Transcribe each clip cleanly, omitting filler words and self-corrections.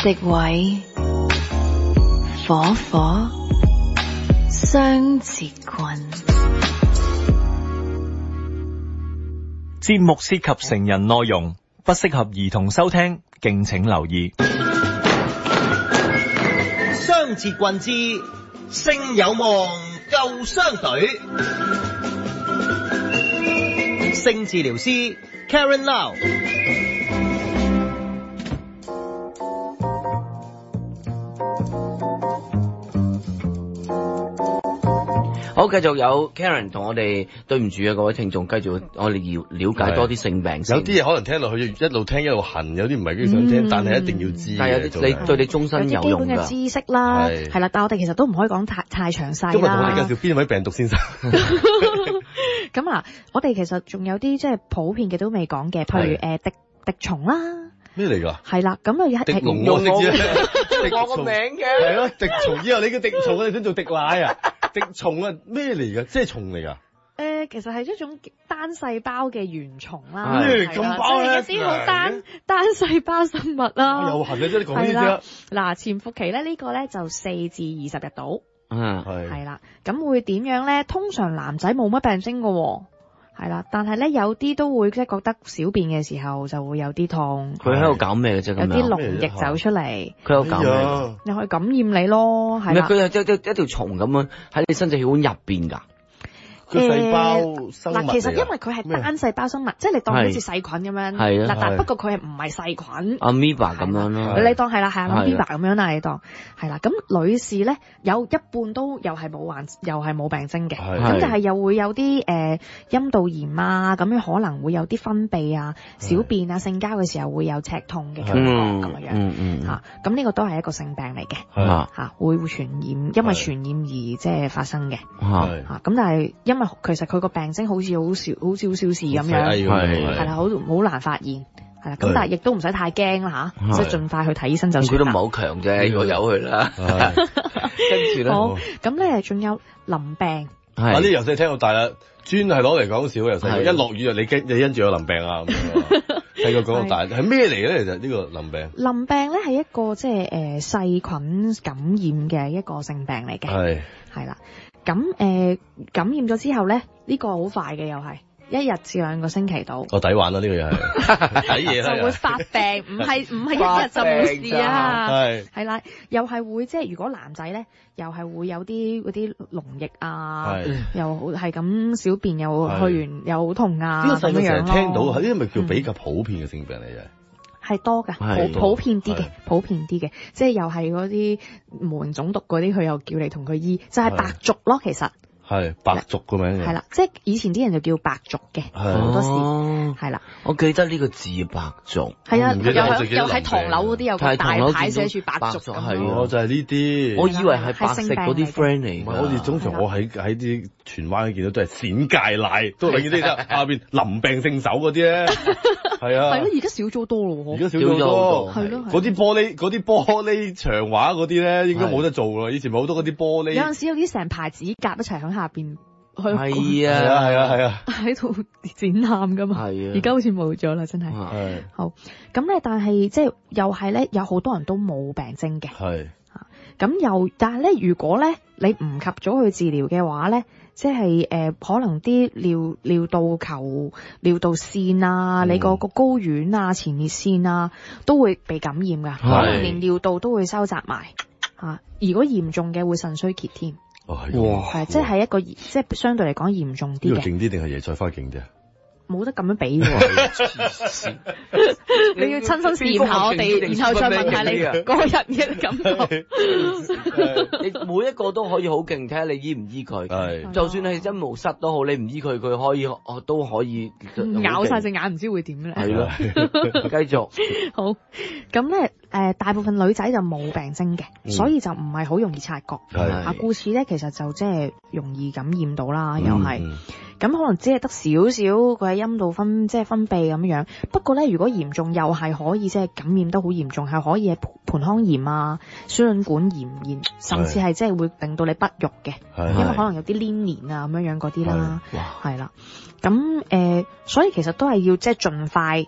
食位，火火，雙節棍。 節目涉及成人內容，不適合兒童收聽，敬請留意。 雙節棍之性有望救傷隊，性治療師 Karen Lau。 好，繼續有 Karen 同我哋，對唔住啊各位聽眾，繼續我哋要了解多啲性病先。 有啲嘢可能聽落去一路聽一路痕，有啲唔係幾想聽，但係一定要知。 但係有啲你對你終身有用㗎。有啲基本嘅知識啦，係啦，但係我哋其實都唔可以講太詳細啦。 今日同我哋介紹邊位病毒先生。 咁啊，我哋其實仲有啲即係普遍嘅都未講嘅，譬如滴蟲啦。 咩嚟㗎？ 係啦，咁啊滴龍我識知啦， 我個名嘅係咯，滴蟲之後你叫滴蟲，你想做滴奶啊？滴蟲啊，咩嚟㗎？即係蟲嚟㗎？ 其實係一種單細胞嘅原蟲啦， 咩咁包咧？ 即係一啲好單細胞生物啦。 又痕啊！即係你講呢啲啦。 嗱，潛伏期咧呢個咧就4至20日到。係啦，咁會點樣咧？通常男仔冇乜病徵㗎喎。係啦，但係咧有啲都會即係覺得小便嘅時候就會有啲痛。 佢喺度搞咩嘅啫？ 有啲膿液走出嚟。 佢喺度搞咩？ 你可以感染你咯，係啦。 佢係一條蟲咁樣喺你身體血管入邊㗎。 佢細胞生物嗱，其實因為佢係單細胞生物，即係你當好似細菌咁樣。 係嗱，但不過佢係唔係細菌。 Amoeba 咁樣咯。 你當係啦，係 Amoeba 咁樣啦，你當係啦。咁女士咧有一半都又係冇病徵嘅，咁但係又會有啲陰道炎啊，咁樣可能會有啲分泌啊、小便啊、性交嘅時候會有赤痛嘅感覺咁樣嚇。咁呢個都係一個性病嚟嘅嚇，會傳染，因為傳染而即係發生嘅嚇。咁但係因為其實佢個病徵好似好少事咁樣，係啦，好難發現，係啦。咁但係亦都唔使太驚啦嚇，即係盡快去睇醫生就算啦。 佢都唔係好強啫，我由佢啦。跟住咧， 好咁咧，仲有淋病。 呢啲由細聽到大啦，專係攞嚟講笑，由細一落雨就你因住有淋病啊咁樣。細個講到大係咩嚟嘅咧？其實呢個淋病。淋病咧係一個即係細菌感染嘅一個性病嚟嘅，係啦。咁感染咗之後咧，呢個好快嘅又係1日至2個星期到。我抵玩啦，呢個又係睇嘢啦，就會發病，唔係1日就冇事啊。係啦，又係會即係如果男仔咧，又係會有啲嗰啲膿液啊，又係咁小便又去完又好痛啊咁樣樣咯。呢個成日聽到，呢啲咪叫比較普遍嘅性病嚟嘅。係多㗎，普遍啲嘅，即係又係嗰啲門種毒嗰啲，佢又叫你同佢醫，就係白族咯，其實。係白族個名。係啦，即係以前啲人就叫白族嘅，好多時係啦。我記得呢個字白族。係啊，又喺唐樓嗰啲有個大牌寫住白族。係啊，就係呢啲。我以為係白色嗰啲 friend 嚟。好似通常我喺啲荃灣見到都係冼芥賴，都係呢啲啫。下邊淋病聖手嗰啲咧。係啊。係咯，而家少咗多咯。而家少咗多。係咯。嗰啲玻璃牆畫嗰啲咧，應該冇得做啦。以前咪好多嗰啲玻璃。有陣時有啲成排紙甲一齊響下邊去係啊喺度展覽噶嘛，而家好似冇咗啦，真係。係好咁咧，但係即係又係咧，有好多人都冇病徵嘅。係咁但係咧，如果咧你唔及早去治療嘅話咧，即係可能啲尿道球、尿道腺啊，你個睾丸啊、前列腺啊，都會被感染噶，可能連尿道都會收窄埋嚇。如果嚴重嘅會腎衰竭添。哇！係即係一個即係相對嚟講嚴重啲嘅。呢個勁啲定係椰菜花勁啲啊？冇得咁樣比喎。你要親身試驗下我哋，然後再問下你個人嘅感覺。 你每一個都可以好勁，睇下你醫唔醫佢。係，就算係真無失都好，你唔醫佢，佢可以都可以咬晒隻眼，唔知會點咧。 係咯，繼續。好， 咁咧大部分女仔就冇病徵嘅，所以就唔係好容易察覺。係故此咧，其實就即係容易感染到啦，又係。咁可能只係得少少佢喺陰道分泌咁樣。不過咧，如果嚴重又係可以即係感染得好嚴重，係可以係盆腔炎啊、輸卵管炎，甚至係即係會令到你不育嘅，因為可能有啲黏連啊咁樣嗰啲啦，係啦。咁所以其實都係要即係盡快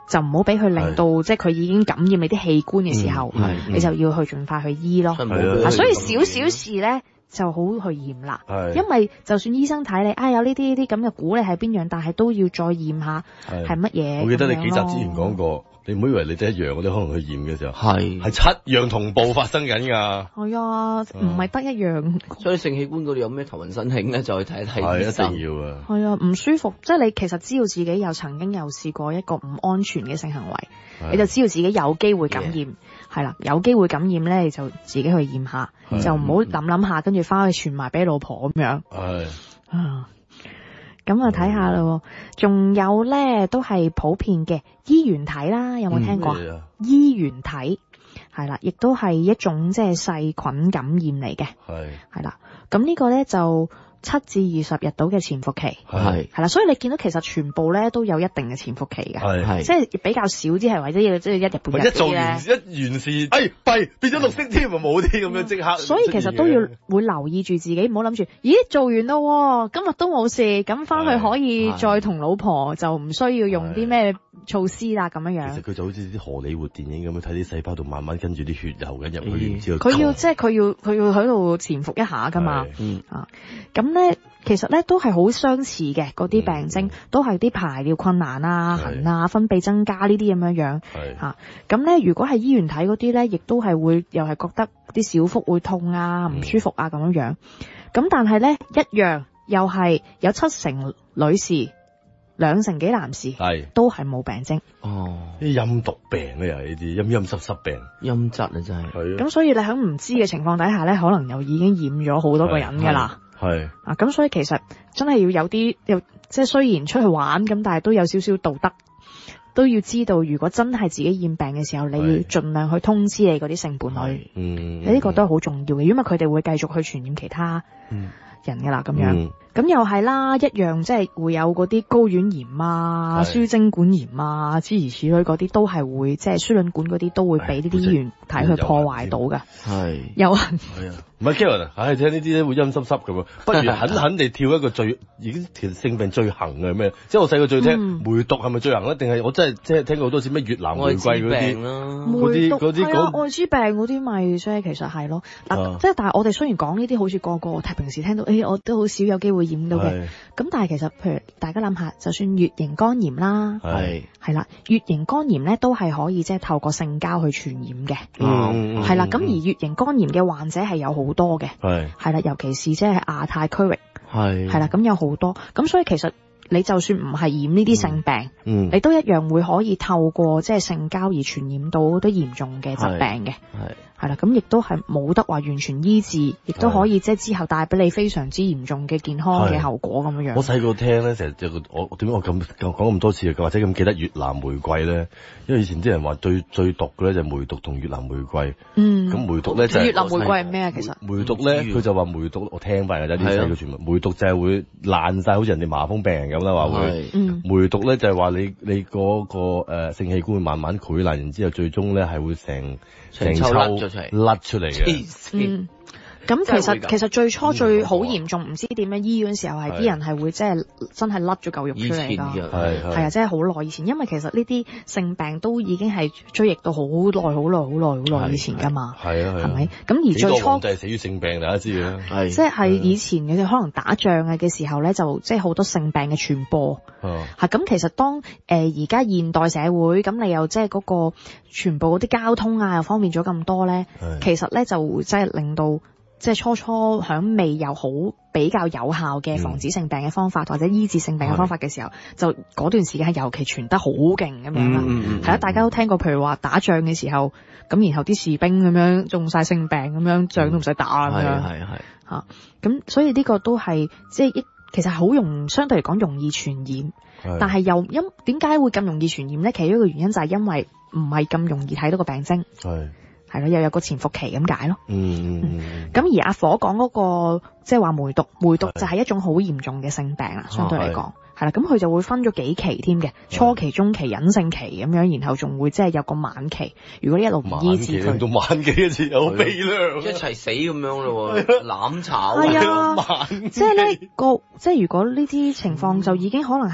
就唔好俾佢令到即係佢已經感染你啲器官嘅時候，你就要去盡快去醫咯。所以少少事咧就好去驗啦。因為就算醫生睇你有呢啲咁嘅估你係邊樣，但係都要再驗下係乜嘢。 我記得你幾集之前講過。你唔好以為你得一樣，我哋可能去驗嘅時候係7樣同步發生緊㗎。係啊， 唔係得一樣。 所以性器官嗰度有咩頭暈身㷫咧，就去睇一睇。 係一定要啊。 係啊，唔舒服，即係你其實知道自己曾經有試過一個唔安全嘅性行為，你就知道自己有機會感染。係啦，有機會感染咧，你就自己去驗下，就唔好諗下，跟住翻去傳埋俾老婆咁樣。係啊。咁啊，睇下咯，仲有咧都係普遍嘅衣原體啦，有冇聽過？衣原體係啦，亦都係一種即係細菌感染嚟嘅。係啦，咁呢個咧就7至20日到嘅潛伏期。係啦，所以你見到其實全部咧都有一定嘅潛伏期嘅。即係比較少啲係或者要即係一日半日啲咧。 一完事，弊變咗綠色添，冇啲咁樣即刻。 所以其實都要會留意住自己，唔好諗住，咦做完咯，今日都冇事，咁翻去可以再同老婆就唔需要用啲咩措施啦咁樣樣。 其實佢就好似啲荷里活電影咁樣，睇啲細胞度慢慢跟住啲血流緊入去，然之後佢要即係佢要喺度潛伏一下噶嘛。咁咧其實咧都係好相似嘅，嗰啲病徵都係啲排尿困難啊、痕啊、分泌增加呢啲咁樣樣。咁咧如果係衣原體嗰啲咧，亦都係會又係覺得啲小腹會痛啊、唔舒服啊咁樣樣。咁但係咧一樣又係有70%女士、20%幾男士都係冇病徵。 啲陰毒病咧又係呢啲陰濕病， 陰質啊真係。 咁所以你喺唔知嘅情況底下咧，可能又已經染咗好多個人㗎啦。咁所以其實真係要有啲即係雖然出去玩咁，但係都有少少道德，都要知道如果真係自己染病嘅時候，你要盡量去通知你嗰啲性伴侶。你呢個都係好重要嘅，因為佢哋會繼續去傳染其他人㗎啦咁樣。咁又係啦，一樣即係會有嗰啲睾丸炎啊、輸精管炎啊、諸如此類嗰啲，都係會即係輸卵管嗰啲都會俾呢啲衣原體去破壞到㗎。有啊。 唔係 Karen，聽呢啲咧會陰濕濕咁啊，不如狠地跳一個已經其實性病最行嘅咩？即係我細個最聽梅毒係咪最行咧？定係我真係即係聽過好多次咩越南玫瑰嗰啲嗰啲愛滋病嗰啲咪即係其實係咯。即係但係我哋雖然講呢啲好似個平時聽到，我都好少有機會染到嘅。咁但係其實譬如大家諗下，就算乙型肝炎啦，係啦，乙型肝炎咧都係可以即係透過性交去傳染嘅。係啦，咁而乙型肝炎嘅患者係有好多嘅，係啦，尤其是即係亞太區域，係啦，咁有好多，咁所以其實你就算唔係染呢啲性病，你都一樣會可以透過即係性交而傳染到好多嚴重嘅疾病嘅，係啦，咁亦都係冇得話完全醫治，亦都可以即係之後帶俾你非常之嚴重嘅健康嘅後果咁樣樣。 我細個聽咧，成日我點解我咁講咁多次，或者咁記得越南玫瑰咧？因為以前啲人話最毒嘅咧就係梅毒同越南玫瑰。咁梅毒咧就係越南玫瑰係咩啊？其實梅毒咧，佢就話梅毒，我聽翻㗎，啲細個傳聞，梅毒就係會爛晒，好似人哋麻風病人咁啦，話會。梅毒咧就係話你嗰個性器官會慢慢潰爛，然之後最終咧係會成抽甩出嚟嘅。 咁其實最初最好嚴重，唔知點樣醫嗰陣時候係啲人係會即係真係甩咗嚿肉出嚟㗎。係啊，即係好耐以前，因為其實呢啲性病都已經係追憶到好耐以前㗎嘛。係咪？咁而最初就係死於性病，大家知啦。 即係以前嘅可能打仗嘅時候咧，就即係好多性病嘅傳播。咁其實當而家現代社會咁，你又即係嗰個全部嗰啲交通啊又方便咗咁多咧，其實咧就即係令到。即係初響未有好比較有效嘅防止性病嘅方法，或者醫治性病嘅方法嘅時候，就嗰段時間係尤其傳得好勁咁樣啦。係啦，大家都聽過，譬如話打仗嘅時候，咁然後啲士兵咁樣中晒性病咁樣，仗都唔使打咁樣。嚇，咁所以呢個都係即係其實好相對嚟講容易傳染，但係又點解會咁容易傳染咧？其中一個原因就係因為唔係咁容易睇到個病徵。係咯，又有個潛伏期咁解咯。咁而阿火講嗰個即係話梅毒就係一種好嚴重嘅性病啦，相對嚟講係啦。咁佢就會分咗幾期添嘅，初期、中期、隱性期咁樣，然後仲會即係有個晚期。如果你一路唔醫治佢， 到晚期嘅時候好悲涼， 一齊死咁樣咯，攬炒。 係啊，即係咧即係如果呢啲情況就已經可能係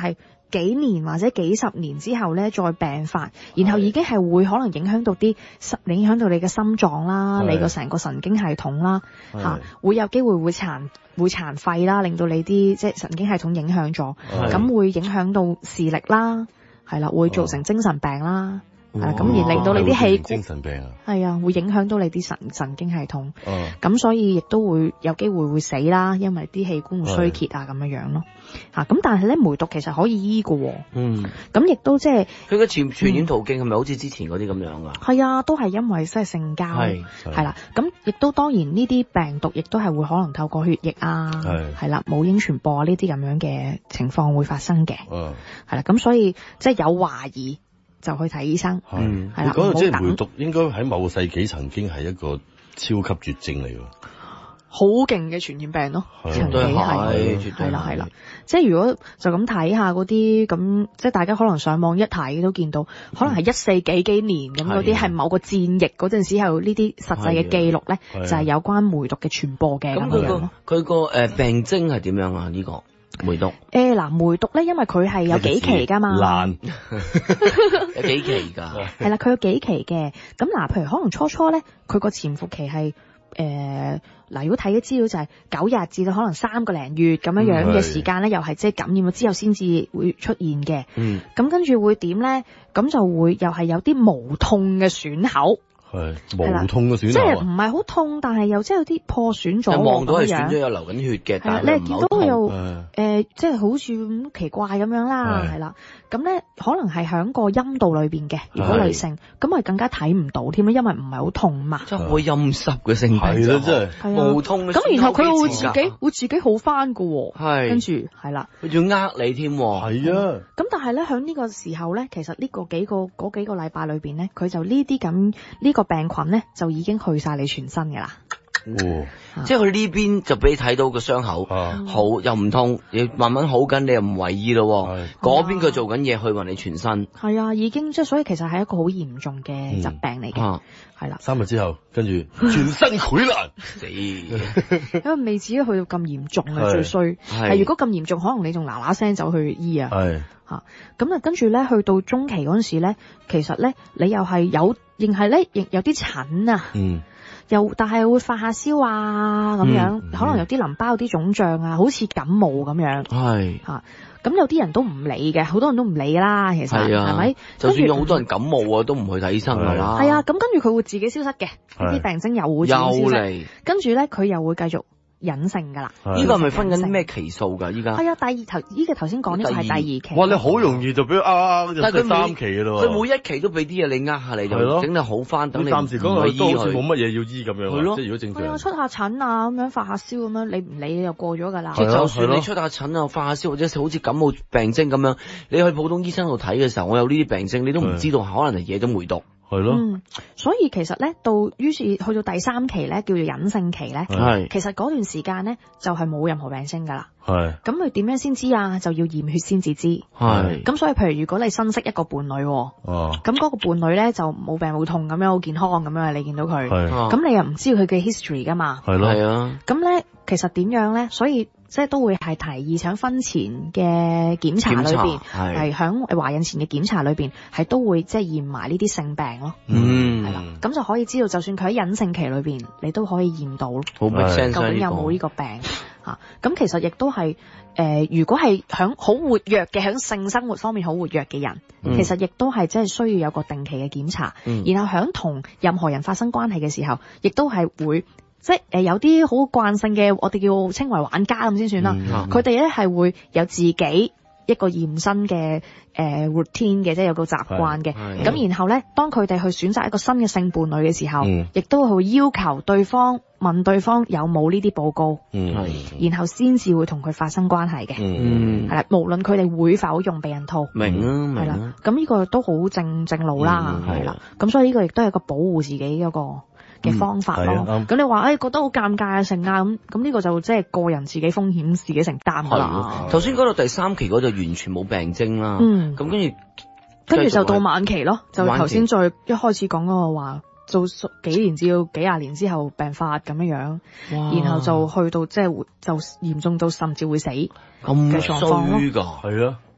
幾年或者幾十年之後咧再病發，然後已經係會可能影響到你嘅心臟啦，你個成個神經系統啦會有機會會殘廢啦，令到你啲即係神經系統影響咗，咁會影響到視力啦，係啦，會造成精神病啦。咁而令到你啲氣精神病啊， 係啊，會影響到你啲神經系統，咁所以亦都會有機會會死啦，因為啲器官會衰竭啊咁樣咯，咁但係咧梅毒其實可以醫㗎，咁亦都即係佢嘅傳染途徑係咪好似之前嗰啲咁樣啊？ 係啊，都係因為即係性交，係啦，咁亦都當然呢啲病毒亦都係會可能透過血液啊，係啦，母嬰傳播呢啲咁樣嘅情況會發生嘅，係啦，咁所以即係有懷疑就去睇醫生，係啦。 講到即係梅毒，應該喺某個世紀曾經係一個超級絕症嚟㗎， 好勁嘅傳染病咯，曾經係啦。即係如果就咁睇下嗰啲咁，即係大家可能上網一睇都見到，可能係14幾年咁嗰啲係某個戰役嗰陣時候呢啲實際嘅記錄咧，就係有關梅毒嘅傳播嘅咁樣。 佢個病徵係點樣啊？呢個梅毒梅毒咧，因為佢係有幾期噶嘛， 有幾期㗎， 係啦，佢有幾期嘅。咁譬如可能初咧，佢個潛伏期係如果睇啲資料就係9日至到可能3個零月咁樣嘅時間咧，又係即係感染咗之後先至會出現嘅。咁跟住會點咧？咁就會又係有啲無痛嘅損口。 係無痛嘅損口， 即係唔係好痛，但係又即係有啲破損咗， 望到係損咗有流緊血嘅，但係你見到又即係好似咁奇怪咁樣啦，係啦。咁咧可能係喺個陰道裏邊嘅，如果女性咁咪更加睇唔到添啦，因為唔係好痛嘛。 真係好陰濕嘅性病， 係啦，真係無痛。 咁然後佢會自己好翻噶， 係跟住係啦， 佢仲呃你添， 係啊。 咁但係咧喺呢個時候咧，其實呢個幾個禮拜裏邊咧，佢就呢啲咁呢個病菌咧就已經去晒你全身噶啦。 即係佢呢邊就俾你睇到個傷口好又唔痛，又慢慢好緊，你又唔為意咯。嗰邊佢做緊嘢去勻你全身。係啊，已經即係所以其實係一個好嚴重嘅疾病嚟嘅。係啦 ，3日之後跟住全身潰爛死， 因為未至於去到咁嚴重啊，最衰係如果咁嚴重，可能你仲嗱嗱聲走去醫啊。係咁啊，跟住咧去到中期嗰陣時咧，其實咧你又係有有啲疹啊。但係會發下燒啊咁樣，可能有啲淋巴有啲腫脹啊，好似感冒咁樣。咁有啲人都唔理嘅，好多人都唔理啦。其實係咪？ 就算有好多人感冒啊，都唔去睇醫生㗎啦。 係啊，咁跟住佢會自己消失嘅，啲病徵又會消失。跟住咧，佢又會繼續隱性㗎啦。 呢個係咪分緊咩期數㗎？依家係啊，依個頭先講呢個係第2期。 哇！你好容易就俾就第3期㗎咯。 佢每一期都俾啲嘢你呃下你，就整得好翻。等你暫時講佢都好似冇乜嘢要醫咁樣。即係如果正常。 出下疹啊，咁樣發下燒咁樣，你唔理就過咗㗎啦。 即係就算你出下疹啊、發下燒或者好似感冒病徵咁樣，你去普通醫生度睇嘅時候，我有呢啲病徵，你都唔知道可能係惹咗梅毒。 係咯， 所以其實咧，於是去到第3期咧，叫做隱性期咧，其實嗰段時間咧就係冇任何病徵噶啦。咁佢點樣先知啊？就要驗血先至知。咁所以譬如如果你新識一個伴侶，咁嗰個伴侶咧就冇病冇痛咁樣，好健康咁樣，你見到佢，咁你又唔知佢嘅 history 噶嘛？係啊。 咁咧其實點樣咧？所以即係都會係提議喺婚前嘅檢查裏邊，係喺懷孕前嘅檢查裏邊，係都會即係驗埋呢啲性病咯。係啦，咁就可以知道，就算佢喺隱性期裏邊，你都可以驗到，究竟有冇呢個病嚇。咁其實亦都係如果係喺好活躍嘅，喺性生活方面好活躍嘅人，其實亦都係即係需要有個定期嘅檢查，然後喺同任何人發生關係嘅時候，亦都係會。即係有啲好慣性嘅，我哋叫稱為玩家咁先算啦。佢哋咧係會有自己一個驗身嘅routine 嘅，即係有個習慣嘅。咁然後咧，當佢哋去選擇一個新嘅性伴侶嘅時候，亦都會要求對方問對方有冇呢啲報告，然後先至會同佢發生關係嘅。係啦，無論佢哋會否用避孕套， 明係啦。咁呢個都好正路啦，係啦。咁所以呢個亦都係一個保護自己嗰個嘅方法咯。咁你話覺得好尷尬啊成啊咁呢個就即係個人自己風險自己承擔㗎啦。 頭先講到第3期嗰就完全冇病徵啦。咁跟住就到晚期咯，就頭先再一開始講嗰個話，做幾年至到幾廿年之後病發咁樣，然後就去到即係就嚴重到甚至會死嘅狀況咯。 係啊。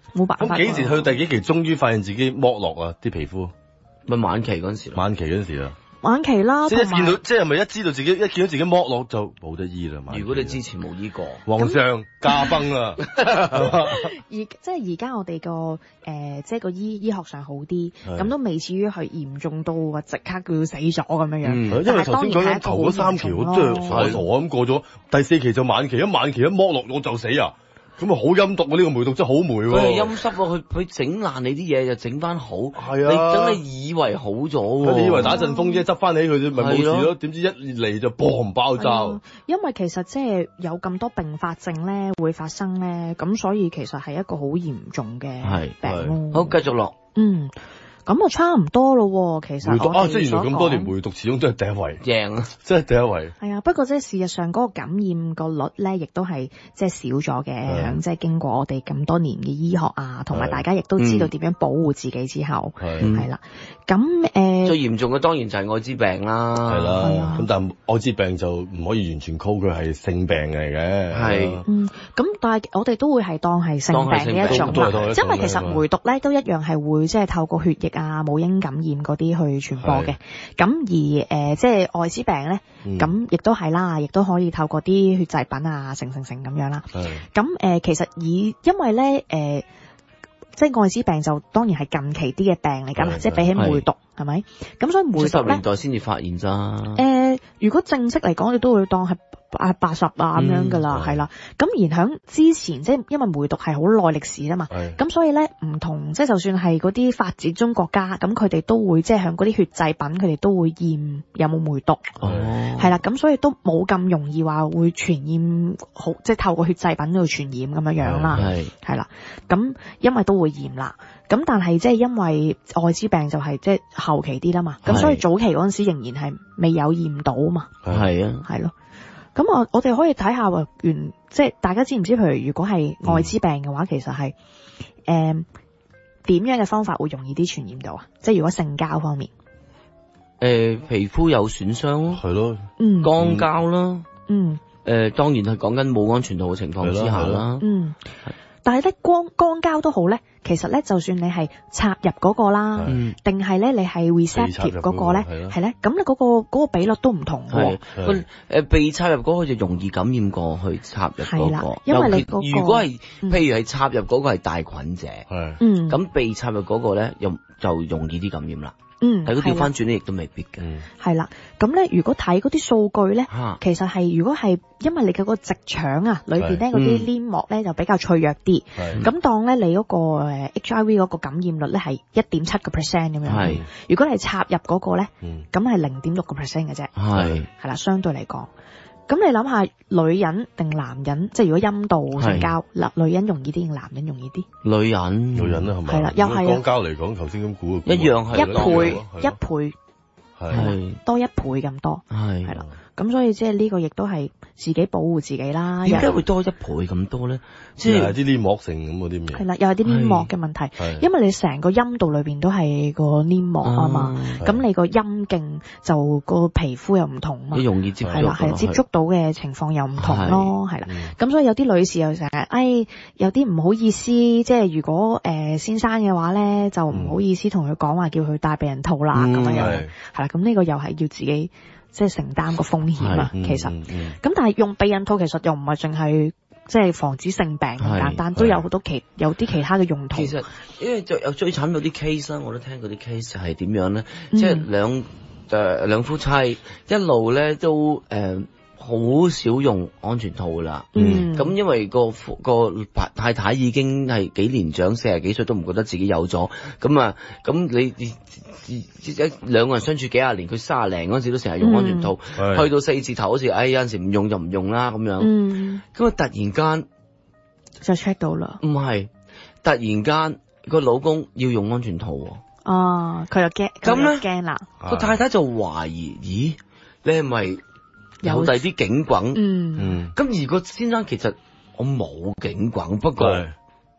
冇辦法。 咁幾時去第幾期終於發現自己剝落啊啲皮膚？ 咪晚期嗰陣時。 晚期嗰陣時啊。 晚期啦， 即係見到，即係咪一知道自己一見到自己剝落就冇得醫啦？ 如果你之前冇醫過， 皇上駕崩啦！ 即係而家我哋個即係個醫學上好啲，咁都未至於係嚴重到話即刻佢要死咗咁樣樣。 因為頭先講緊頭嗰3期，我真係傻傻咁過咗，第4期就晚期，晚期一剝落我就死啊！咁啊好陰毒喎，呢個梅毒真係好梅喎。佢係陰濕喎，佢整爛你啲嘢就整翻好。係啊， 你以為好咗喎？ 你以為打陣風啫，執翻起佢啫，咪冇事咯。點知一嚟就砰爆炸。 因為其實即係有咁多併發症咧會發生咧，咁所以其實係一個好嚴重嘅病咯。 好，繼續落。 咁啊差唔多咯，其實梅毒即係原來咁多年梅毒始終都係第一位， 贏啊， 真係第一位。 係啊，不過即係事實上嗰個感染個率咧，亦都係即係少咗嘅。即係經過我哋咁多年嘅醫學啊，同埋大家亦都知道點樣保護自己之後，係啦。咁最嚴重嘅當然就係愛滋病啦， 係啦。咁但係愛滋病就唔可以完全 call 佢係性病嚟嘅。 係。 咁但係我哋都會係當係性病嘅一種啦，因為其實梅毒咧都一樣係會即係透過血液啊、母嬰感染嗰啲去傳播嘅。咁而即係愛滋病咧，咁亦都係啦，亦都可以透過啲血製品啊、成咁樣啦。咁其實因為咧即係愛滋病就當然係近期啲嘅病嚟㗎嘛，即係比起梅毒係咪？咁所以梅毒咧 70年代先至發現咋。 如果正式嚟講，你都會當係80啊咁樣㗎啦，係啦。咁而響之前，即係因為梅毒係好耐歷史啊嘛，咁所以咧唔同，即係就算係嗰啲發展中國家，咁佢哋都會即係響嗰啲血製品，佢哋都會驗有冇梅毒，係啦。咁所以都冇咁容易話會傳染好，即係透過血製品度傳染咁樣樣啦，係啦。咁因為都會驗啦。咁但係即係因為愛滋病就係即係後期啲啦嘛，咁所以早期嗰陣時仍然係未有驗到啊嘛。 係啊， 係咯。咁我哋可以睇下即係大家知唔知？譬如如果係愛滋病嘅話，其實係點樣嘅方法會容易啲傳染到啊？即係如果性交方面， 皮膚有損傷咯， 係咯， 肛交啦，當然係講緊冇安全套嘅情況之下啦。 但係咧，肛交都好咧，其實咧，就算你係插入嗰個啦，定係咧你係 receptive 嗰個咧，係咧，咁你嗰個比率都唔同喎。 被插入嗰個就容易感染過去插入嗰個， 因為你嗰個如果係譬如係插入嗰個係帶菌者，咁被插入嗰個咧就容易啲感染啦。但係佢調翻轉咧，亦都未必嘅。係啦，咁咧如果睇嗰啲數據咧，其實係如果係因為你嘅嗰個直腸啊裏邊咧嗰啲黏膜咧就比較脆弱啲，咁當咧你嗰個HIV 嗰個感染率咧係1.7%咁樣，如果你係插入嗰個咧，咁係0.6%嘅啫，係啦，相對嚟講。咁你諗下，女人定男人，即係如果陰道性交，女人容易啲定男人容易啲？女人啦，係咪？ 係啦，又係肛交嚟講，頭先咁估一樣係一倍，係多1倍咁多，係啦。咁所以即係呢個亦都係自己保護自己啦。 點解會多1倍咁多咧？即係啲黏膜性咁嗰啲嘢。 係啦，又係啲黏膜嘅問題。因為你成個陰道裏邊都係個黏膜啊嘛，咁你個陰莖就個皮膚又唔同嘛， 你容易接觸。 係啦，係接觸到嘅情況又唔同咯，係啦。咁所以有啲女士又成日，有啲唔好意思，即係如果先生嘅話咧，就唔好意思同佢講話，叫佢戴避孕套啦咁樣。係啦，咁呢個又係要自己。即係承擔個風險啊，其實，咁但係用避孕套其實又唔係淨係即係防止性病咁簡單，都有好多有啲其他嘅用途。 其實因為就有最慘有啲 case 啦，我都聽過啲 case 就係點樣咧，即係兩夫妻一路咧都好少用安全套噶啦，咁因為個太太已經係幾年長，40幾歲都唔覺得自己有咗，咁你兩個人相處幾廿年，佢30零嗰陣時都成日用安全套，去到4字頭嗰時，有陣時唔用就唔用啦咁樣，咁突然間就 check 到啦， 唔係突然間個老公要用安全套， 佢又驚，咁咧驚啦， 個太太就懷疑，咦，你係咪有第啲警棍？咁而個先生其實我冇警棍，不過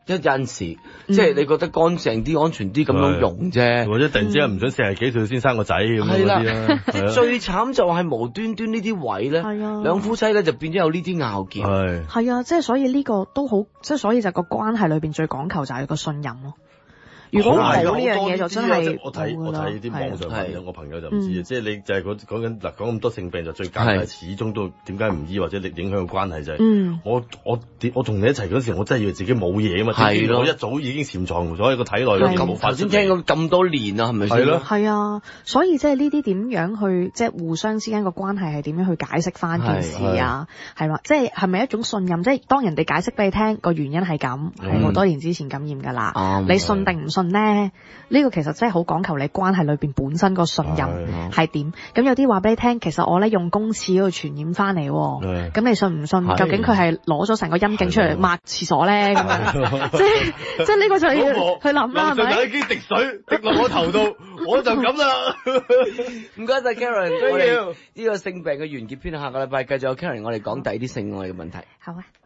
有陣時，即係你覺得乾淨啲、安全啲咁樣用啫， 或者突然之間唔想40幾歲先生個仔咁樣嗰啲啦。 最慘就係無端端呢啲位咧，兩夫妻咧就變咗有呢啲拗撬。 係啊，即係所以呢個都好，即係所以就個關係裏邊最講求就係個信任咯。如果冇呢樣嘢就真係我睇啲網上朋友，我朋友就唔知啊。即係你就係講緊嗱，講咁多性病就最簡單，始終都點解唔醫或者你影響關係就係我同你一齊嗰時，我真係以為自己冇嘢啊嘛。係咯，我一早已經潛藏咗喺個體內都冇發現。 頭先聽咗咁多年啊，係咪先？ 係咯， 係啊，所以即係呢啲點樣去即係互相之間個關係係點樣去解釋翻件事啊？係嘛，即係係咪一種信任？即係當人哋解釋俾你聽個原因係咁，係好多年之前感染㗎啦。你信定唔信？呢個其實真係好講求你關係裏邊本身個信任係點。咁有啲話俾你聽，其實我咧用公廁嗰度傳染翻嚟，咁你信唔信？究竟佢係攞咗成個陰莖出嚟抹廁所咧？咁樣即係呢個就要去諗啦，係咪？ 就已經滴水滴落我頭度，我就咁啦。 唔該晒 Karen，我哋呢個性病嘅完結篇，下個禮拜繼續有 Karen，我哋講第啲性愛嘅問題。 好啊。